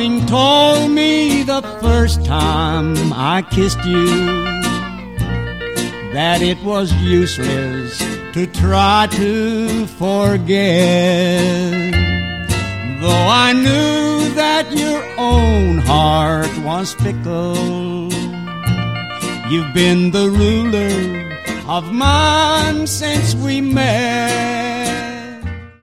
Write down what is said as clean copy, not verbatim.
Something told me the first time I kissed you that it was useless to try to forget. Though I knew that your own heart was fickle, you've been the ruler of mine since we met.